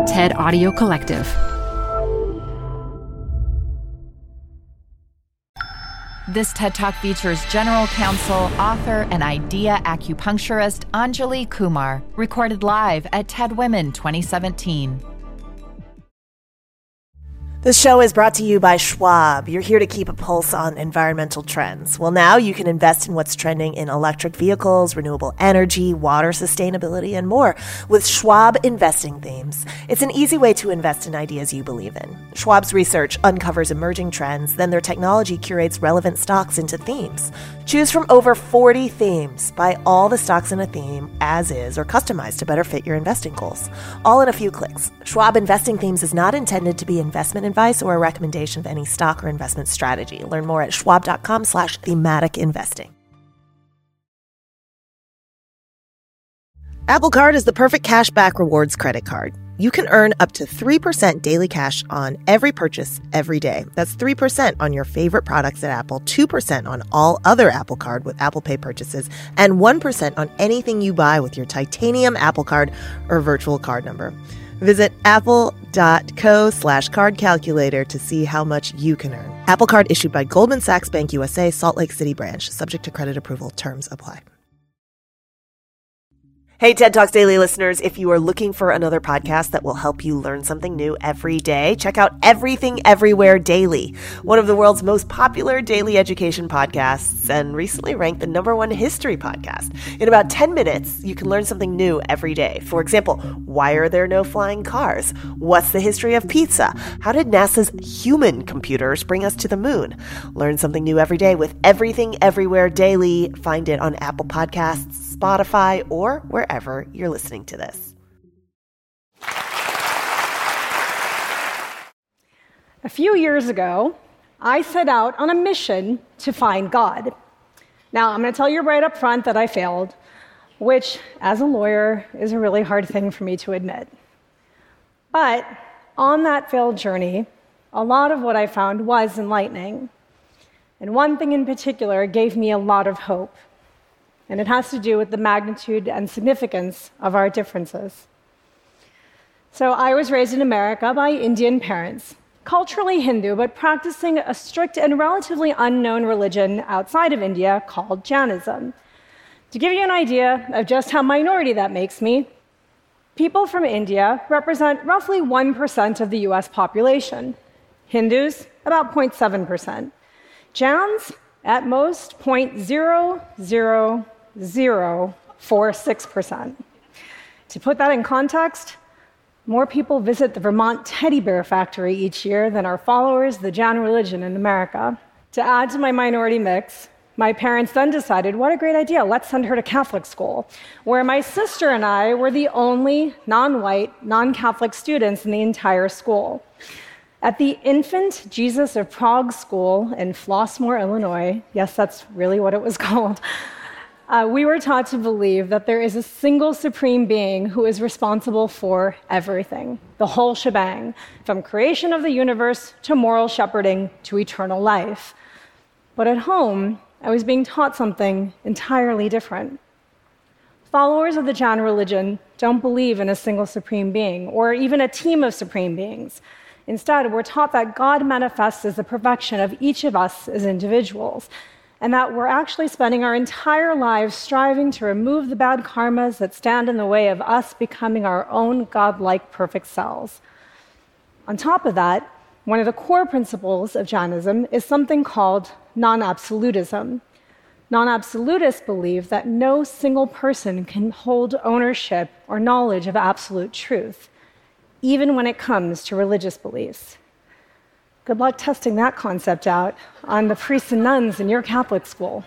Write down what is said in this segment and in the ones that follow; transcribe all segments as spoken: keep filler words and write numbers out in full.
TED Audio Collective. This TED Talk features General Counsel, author, and idea acupuncturist Anjali Kumar, recorded live at TED Women twenty seventeen. This show is brought to you by Schwab. You're here to keep a pulse on environmental trends. Well, now you can invest in what's trending in electric vehicles, renewable energy, water sustainability, and more with Schwab Investing Themes. It's an easy way to invest in ideas you believe in. Schwab's research uncovers emerging trends, then their technology curates relevant stocks into themes. Choose from over forty themes. Buy all the stocks in a theme as is or customized to better fit your investing goals. All in a few clicks. Schwab Investing Themes is not intended to be investment advice or a recommendation of any stock or investment strategy. Learn more at schwab.com slash thematic investing. Apple Card is the perfect cashback rewards credit card. You can earn up to three percent daily cash on every purchase every day. That's three percent on your favorite products at Apple, two percent on all other Apple Card with Apple Pay purchases, and one percent on anything you buy with your titanium Apple Card or virtual card number. Visit apple.co slash card calculator to see how much you can earn. Apple Card issued by Goldman Sachs Bank U S A, Salt Lake City branch. Subject to credit approval. Terms apply. Hey, TED Talks Daily listeners, if you are looking for another podcast that will help you learn something new every day, check out Everything Everywhere Daily, one of the world's most popular daily education podcasts and recently ranked the number one history podcast. In about ten minutes, you can learn something new every day. For example, why are there no flying cars? What's the history of pizza? How did NASA's human computers bring us to the moon? Learn something new every day with Everything Everywhere Daily. Find it on Apple Podcasts, Spotify, or wherever you're listening to this. A few years ago, I set out on a mission to find God. Now, I'm going to tell you right up front that I failed, which, as a lawyer, is a really hard thing for me to admit. But on that failed journey, a lot of what I found was enlightening. And one thing in particular gave me a lot of hope. And it has to do with the magnitude and significance of our differences. So I was raised in America by Indian parents, culturally Hindu, but practicing a strict and relatively unknown religion outside of India called Jainism. To give you an idea of just how minority that makes me, people from India represent roughly one percent of the U S population. Hindus, about zero point seven percent. Jains, at most zero point zero zero zero four six percent. To put that in context, more people visit the Vermont Teddy Bear Factory each year than are followers of the Jain religion in America. To add to my minority mix, my parents then decided, what a great idea, let's send her to Catholic school, where my sister and I were the only non-white, non-Catholic students in the entire school. At the Infant Jesus of Prague School in Flossmoor, Illinois, yes, that's really what it was called, uh, we were taught to believe that there is a single supreme being who is responsible for everything, the whole shebang, from creation of the universe to moral shepherding to eternal life. But at home, I was being taught something entirely different. Followers of the Jain religion don't believe in a single supreme being or even a team of supreme beings. Instead, we're taught that God manifests as the perfection of each of us as individuals, and that we're actually spending our entire lives striving to remove the bad karmas that stand in the way of us becoming our own God-like perfect selves. On top of that, one of the core principles of Jainism is something called non-absolutism. Non-absolutists believe that no single person can hold ownership or knowledge of absolute truth, even when it comes to religious beliefs. Good luck testing that concept out on the priests and nuns in your Catholic school.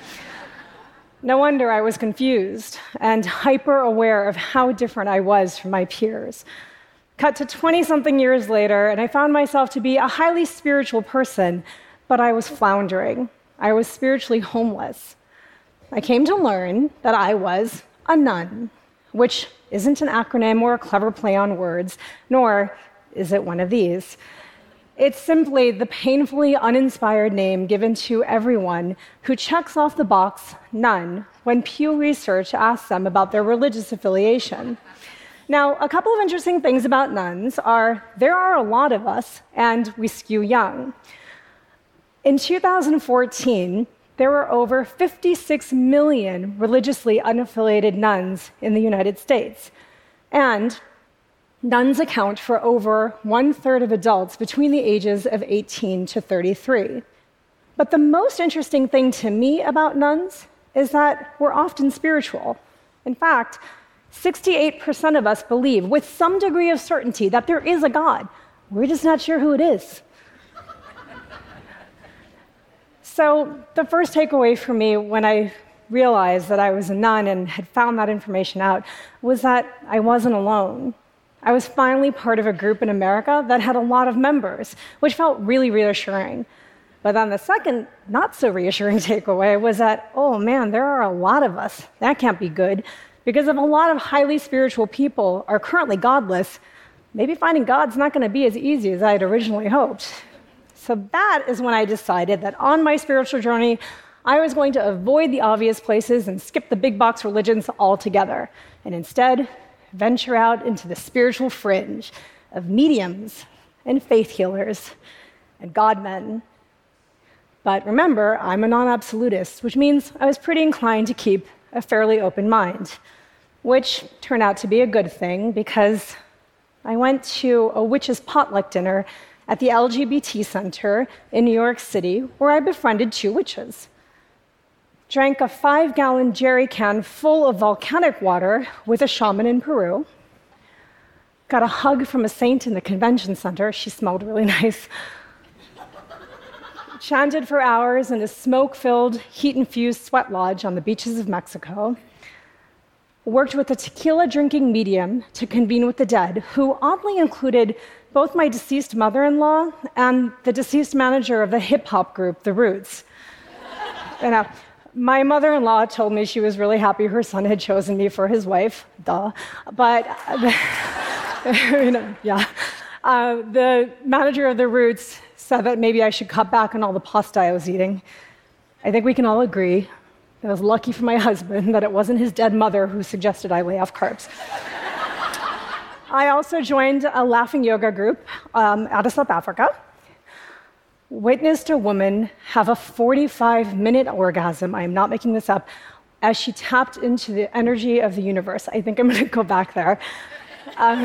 No wonder I was confused and hyper-aware of how different I was from my peers. Cut to twenty-something years later, and I found myself to be a highly spiritual person, but I was floundering. I was spiritually homeless. I came to learn that I was a nun, which isn't an acronym or a clever play on words, nor is it one of these. It's simply the painfully uninspired name given to everyone who checks off the box nun when Pew Research asks them about their religious affiliation. Now, a couple of interesting things about nuns are there are a lot of us, and we skew young. In two thousand fourteen, there were over fifty-six million religiously unaffiliated nuns in the United States. And nuns account for over one-third of adults between the ages of eighteen to thirty-three. But the most interesting thing to me about nuns is that we're often spiritual. In fact, sixty-eight percent of us believe with some degree of certainty that there is a God. We're just not sure who it is. So the first takeaway for me when I realized that I was a nun and had found that information out was that I wasn't alone. I was finally part of a group in America that had a lot of members, which felt really reassuring. But then the second, not so reassuring takeaway was that, oh man, there are a lot of us. That can't be good. Because if a lot of highly spiritual people are currently godless, maybe finding God's not going to be as easy as I had originally hoped. So that is when I decided that on my spiritual journey, I was going to avoid the obvious places and skip the big box religions altogether, and instead venture out into the spiritual fringe of mediums and faith healers and God-men. But remember, I'm a non-absolutist, which means I was pretty inclined to keep a fairly open mind, which turned out to be a good thing because I went to a witches' potluck dinner at the L G B T Center in New York City, where I befriended two witches. Drank a five-gallon jerry can full of volcanic water with a shaman in Peru. Got a hug from a saint in the convention center. She smelled really nice. Chanted for hours in a smoke-filled, heat-infused sweat lodge on the beaches of Mexico. Worked with a tequila-drinking medium to convene with the dead, who oddly included both my deceased mother-in-law and the deceased manager of the hip-hop group, The Roots. You know, my mother-in-law told me she was really happy her son had chosen me for his wife, duh. But, you know, yeah. Uh, the manager of The Roots said that maybe I should cut back on all the pasta I was eating. I think we can all agree that I was lucky for my husband that it wasn't his dead mother who suggested I lay off carbs. I also joined a laughing yoga group um, out of South Africa. Witnessed a woman have a forty-five minute orgasm, I am not making this up, as she tapped into the energy of the universe. I think I'm going to go back there. Um,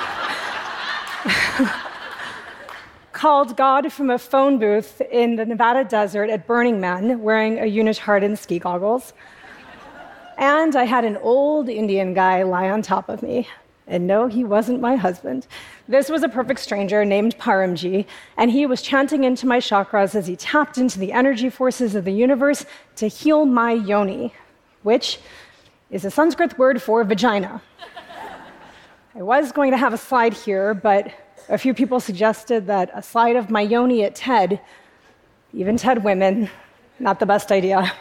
called God from a phone booth in the Nevada desert at Burning Man, wearing a unitard and ski goggles. And I had an old Indian guy lie on top of me. And no, he wasn't my husband. This was a perfect stranger named Paramji, and he was chanting into my chakras as he tapped into the energy forces of the universe to heal my yoni, which is a Sanskrit word for vagina. I was going to have a slide here, but a few people suggested that a slide of my yoni at TED, even TED women, not the best idea.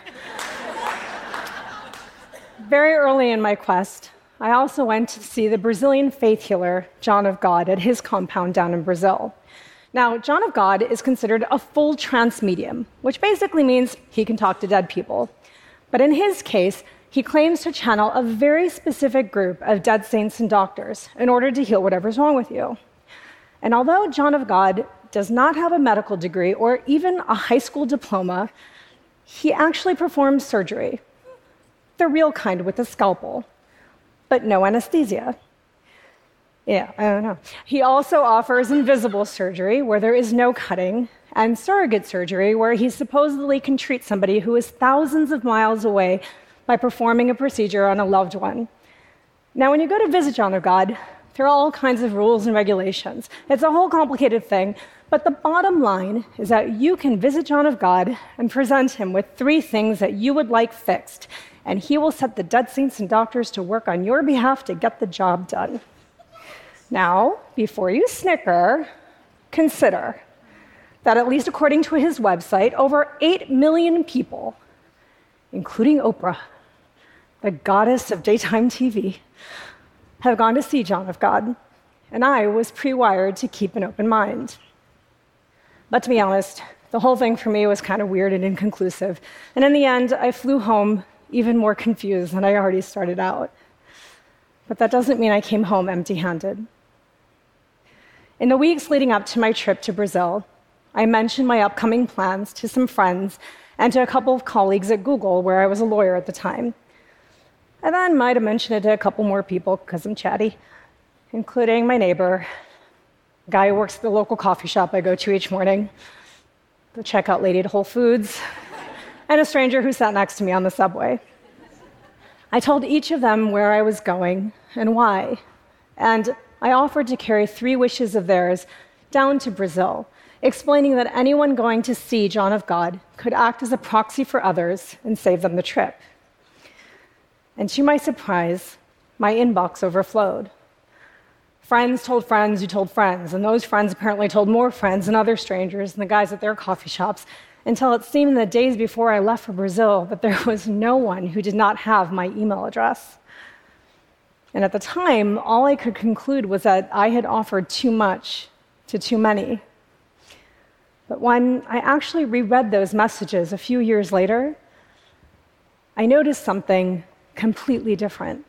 Very early in my quest, I also went to see the Brazilian faith healer, John of God, at his compound down in Brazil. Now, John of God is considered a full trance medium, which basically means he can talk to dead people. But in his case, he claims to channel a very specific group of dead saints and doctors in order to heal whatever's wrong with you. And although John of God does not have a medical degree or even a high school diploma, he actually performs surgery, the real kind with a scalpel, but no anesthesia. Yeah, I don't know. He also offers invisible surgery, where there is no cutting, and surrogate surgery, where he supposedly can treat somebody who is thousands of miles away by performing a procedure on a loved one. Now, when you go to visit John of God, there are all kinds of rules and regulations. It's a whole complicated thing, but the bottom line is that you can visit John of God and present him with three things that you would like fixed, and he will set the dead saints and doctors to work on your behalf to get the job done. Now, before you snicker, consider that at least according to his website, over eight million people, including Oprah, the goddess of daytime T V, have gone to see John of God, and I was pre-wired to keep an open mind. But to be honest, the whole thing for me was kind of weird and inconclusive, and in the end, I flew home even more confused than I already started out. but that doesn't mean I came home empty-handed. In the weeks leading up to my trip to Brazil, I mentioned my upcoming plans to some friends and to a couple of colleagues at Google, where I was a lawyer at the time. I then might have mentioned it to a couple more people because I'm chatty, including my neighbor, a guy who works at the local coffee shop I go to each morning, the checkout lady at Whole Foods, and a stranger who sat next to me on the subway. I told each of them where I was going and why, and I offered to carry three wishes of theirs down to Brazil, explaining that anyone going to see John of God could act as a proxy for others and save them the trip. And to my surprise, my inbox overflowed. Friends told friends who told friends, and those friends apparently told more friends and other strangers and the guys at their coffee shops, until it seemed in the days before I left for Brazil that there was no one who did not have my email address. And at the time, all I could conclude was that I had offered too much to too many. But when I actually reread those messages a few years later, I noticed something completely different.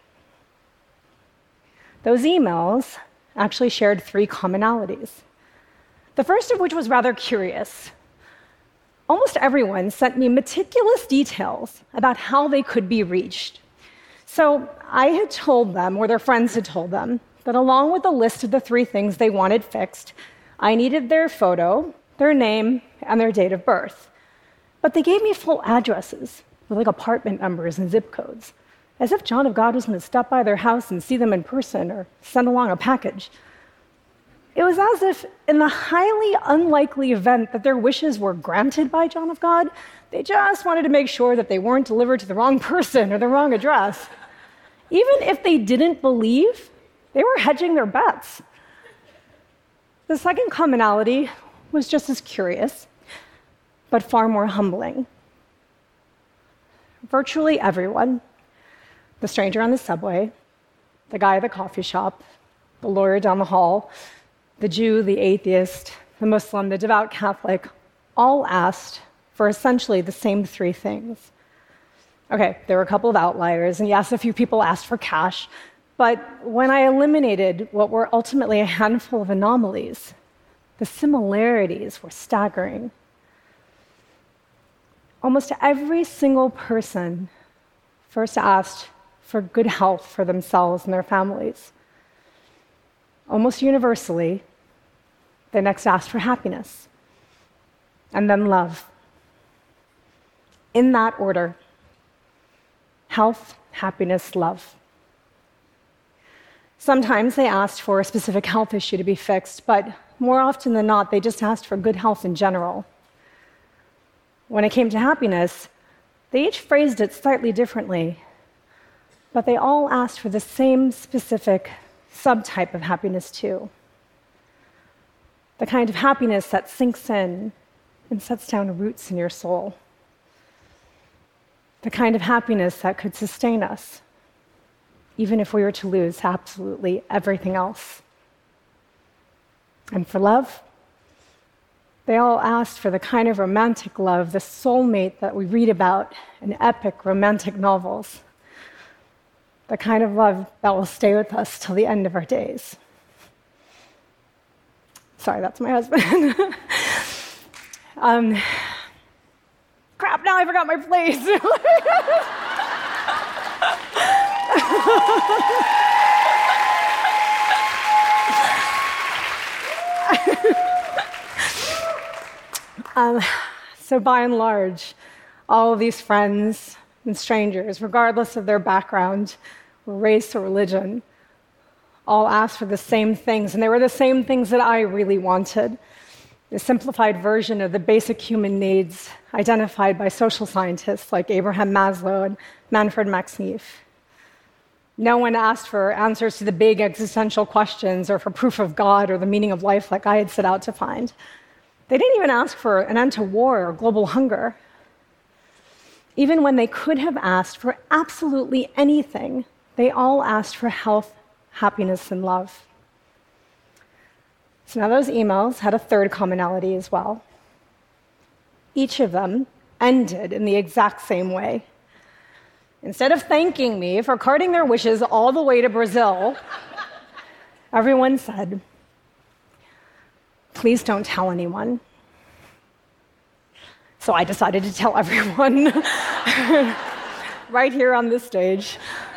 Those emails actually shared three commonalities. The first of which was rather curious. Almost everyone sent me meticulous details about how they could be reached. So I had told them, or their friends had told them, that along with the list of the three things they wanted fixed, I needed their photo, their name, and their date of birth. But they gave me full addresses with like apartment numbers and zip codes, as if John of God was going to stop by their house and see them in person or send along a package. It was as if, in the highly unlikely event that their wishes were granted by John of God, they just wanted to make sure that they weren't delivered to the wrong person or the wrong address. Even if they didn't believe, they were hedging their bets. The second commonality was just as curious, but far more humbling. Virtually everyone, the stranger on the subway, the guy at the coffee shop, the lawyer down the hall, the Jew, the atheist, the Muslim, the devout Catholic, all asked for essentially the same three things. Okay, there were a couple of outliers, and yes, a few people asked for cash, but when I eliminated what were ultimately a handful of anomalies, the similarities were staggering. Almost every single person first asked for good health for themselves and their families. Almost universally, they next asked for happiness, and then love. In that order: health, happiness, love. Sometimes they asked for a specific health issue to be fixed, but more often than not, they just asked for good health in general. When it came to happiness, they each phrased it slightly differently, but they all asked for the same specific subtype of happiness too. The kind of happiness that sinks in and sets down roots in your soul. The kind of happiness that could sustain us, even if we were to lose absolutely everything else. And for love, they all asked for the kind of romantic love, the soulmate that we read about in epic romantic novels. The kind of love that will stay with us till the end of our days. Sorry, that's my husband. um, crap, now I forgot my place. um, so by and large, all of these friends and strangers, regardless of their background or race or religion, all asked for the same things, and they were the same things that I really wanted. A simplified version of the basic human needs identified by social scientists like Abraham Maslow and Manfred Max Neef. No one asked for answers to the big existential questions or for proof of God or the meaning of life like I had set out to find. They didn't even ask for an end to war or global hunger. Even when they could have asked for absolutely anything, they all asked for health, happiness, and love. So now those emails had a third commonality as well. Each of them ended in the exact same way. Instead of thanking me for carting their wishes all the way to Brazil, everyone said, "Please don't tell anyone." So I decided to tell everyone right here on this stage.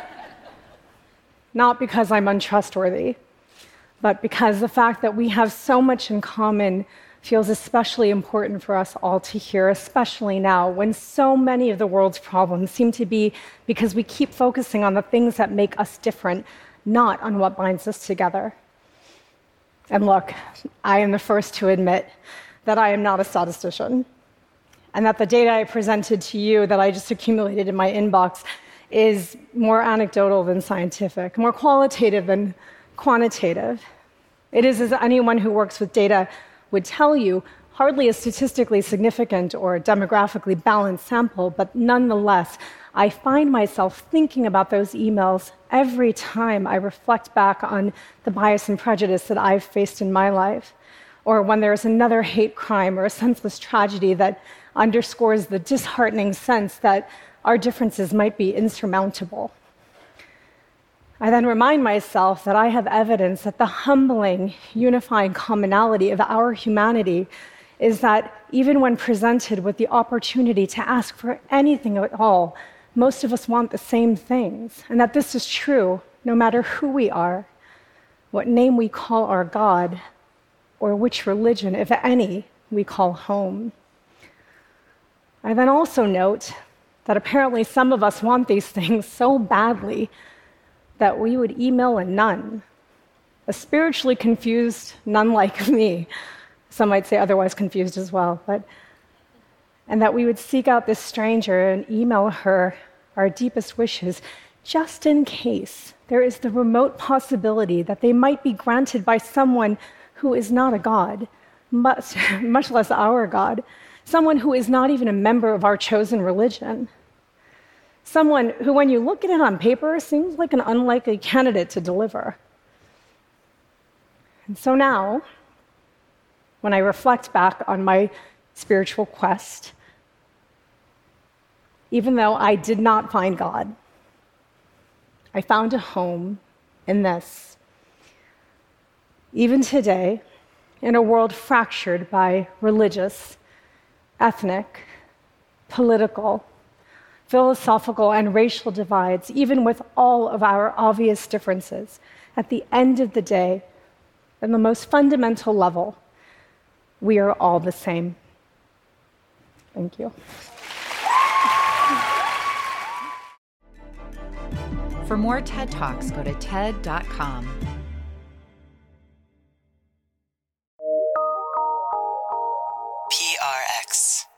Not because I'm untrustworthy, but because the fact that we have so much in common feels especially important for us all to hear, especially now when so many of the world's problems seem to be because we keep focusing on the things that make us different, not on what binds us together. And look, I am the first to admit that I am not a statistician, and that the data I presented to you that I just accumulated in my inbox is more anecdotal than scientific, more qualitative than quantitative. It is, as anyone who works with data would tell you, hardly a statistically significant or demographically balanced sample, but nonetheless, I find myself thinking about those emails every time I reflect back on the bias and prejudice that I've faced in my life, or when there's another hate crime or a senseless tragedy that underscores the disheartening sense that our differences might be insurmountable. I then remind myself that I have evidence that the humbling, unifying commonality of our humanity is that even when presented with the opportunity to ask for anything at all, most of us want the same things, and that this is true no matter who we are, what name we call our God, or which religion, if any, we call home. I then also note that apparently some of us want these things so badly that we would email a nun, a spiritually confused nun like me, some might say otherwise confused as well, but, and that we would seek out this stranger and email her our deepest wishes, just in case there is the remote possibility that they might be granted by someone who is not a God, much, much less our God, someone who is not even a member of our chosen religion. Someone who, when you look at it on paper, seems like an unlikely candidate to deliver. And so now, when I reflect back on my spiritual quest, even though I did not find God, I found a home in this. Even today, in a world fractured by religious, ethnic, political, philosophical, and racial divides, even with all of our obvious differences, at the end of the day, at the most fundamental level, we are all the same. Thank you. For more TED Talks, go to ted dot com. P R X.